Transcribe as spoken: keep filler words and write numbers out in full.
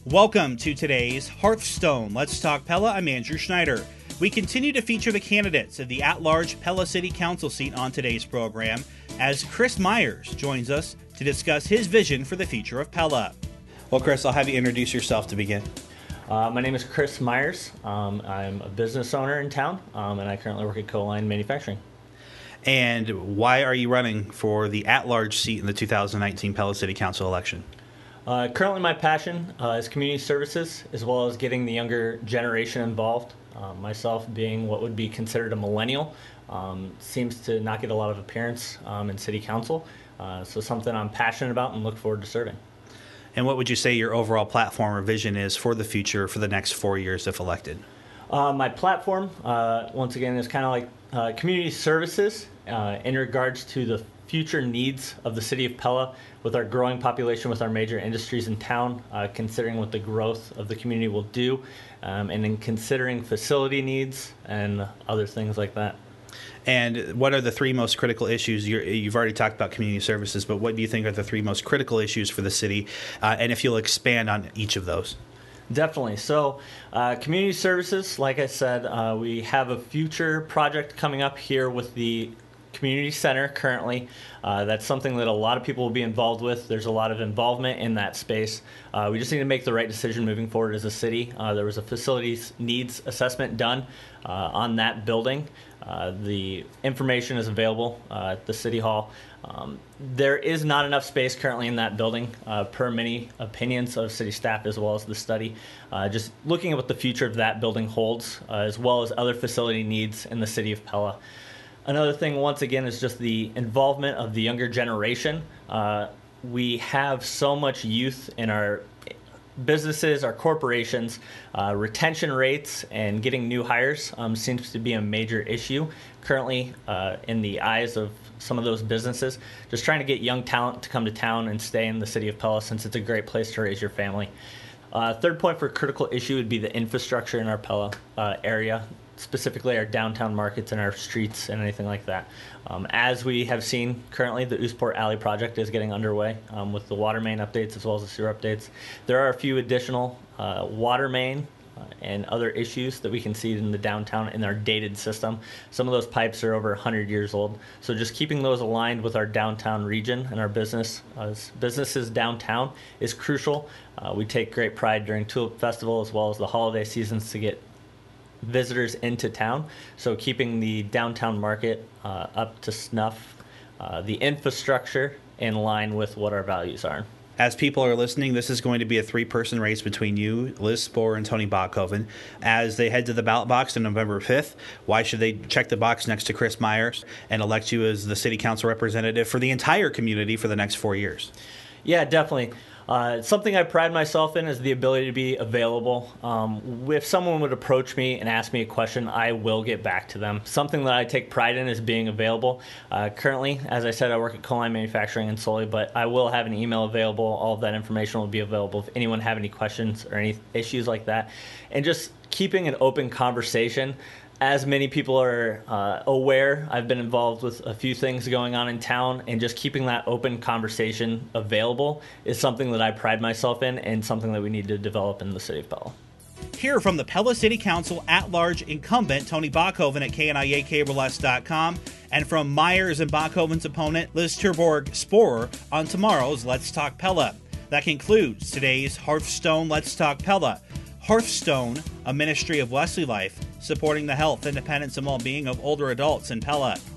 Welcome to today's Hearthstone Let's Talk Pella. I'm Andrew Schneider. We continue to feature the candidates of the at-large Pella City Council seat on today's program as Chris Myers joins us to discuss his vision for the future of Pella. Well, Chris, I'll have you introduce yourself to begin. Uh, my name is Chris Myers. Um, I'm a business owner in town, um, and I currently work at Coline Manufacturing. And why are you running for the at-large seat in the two thousand nineteen Pella City Council election? Uh, currently, my passion uh, is community services, as well as getting the younger generation involved. Uh, myself being what would be considered a millennial, um, seems to not get a lot of appearance um, in city council. Uh, so something I'm passionate about and look forward to serving. And what would you say your overall platform or vision is for the future for the next four years if elected? Uh, my platform, uh, once again, is kind of like uh, community services uh, in regards to the future needs of the city of Pella with our growing population, with our major industries in town, uh, considering what the growth of the community will do, um, and in considering facility needs and other things like that. And what are the three most critical issues? You're, you've already talked about community services, but what do you think are the three most critical issues for the city? Uh, and if you'll expand on each of those. Definitely. So uh, community services, like I said, uh, we have a future project coming up here with the community center currently. Uh, that's something that a lot of people will be involved with. There's a lot of involvement in that space. Uh, we just need to make the right decision moving forward as a city. Uh, there was a facilities needs assessment done uh, on that building. Uh, the information is available uh, at the City Hall. Um, there is not enough space currently in that building, uh, per many opinions of city staff as well as the study. Uh, just looking at what the future of that building holds, uh, as well as other facility needs in the city of Pella. Another thing, once again, is just the involvement of the younger generation. Uh, we have so much youth in our businesses, our corporations. Uh, retention rates and getting new hires um, seems to be a major issue currently uh, in the eyes of some of those businesses. Just trying to get young talent to come to town and stay in the city of Pella, since it's a great place to raise your family. Uh, third point for critical issue would be the infrastructure in our Pella uh, area, specifically our downtown markets and our streets and anything like that. Um, as we have seen currently, the Oosport Alley project is getting underway um, with the water main updates as well as the sewer updates. There are a few additional uh, water main uh, and other issues that we can see in the downtown in our dated system. Some of those pipes are over one hundred years old. So just keeping those aligned with our downtown region and our business uh, businesses downtown is crucial. Uh, we take great pride during Tulip Festival as well as the holiday seasons to get visitors into town, so keeping the downtown market uh, up to snuff, uh, the infrastructure in line with what our values are. As people are listening, this is going to be a three-person race between you, Liz Spohr, and Tony Bachhoven. As they head to the ballot box on November fifth, why should they check the box next to Chris Myers and elect you as the city council representative for the entire community for the next four years? Yeah, definitely. Uh, something I pride myself in is the ability to be available. Um, if someone would approach me and ask me a question, I will get back to them. Something that I take pride in is being available. Uh, currently, as I said, I work at Coline Manufacturing in Sully, but I will have an email available. All of that information will be available if anyone have any questions or any issues like that. And just keeping an open conversation. As many people are uh, aware, I've been involved with a few things going on in town, and just keeping that open conversation available is something that I pride myself in and something that we need to develop in the city of Pella. Hear from the Pella City Council at-large incumbent Tony Bachhoven at K N I A Cable S dot com, and from Myers and Bachhoven's opponent Liz Terborg Spohr on tomorrow's Let's Talk Pella. That concludes today's Hearthstone Let's Talk Pella. Hearthstone, a ministry of Wesley Life, supporting the health, independence, and well-being of older adults in Pella.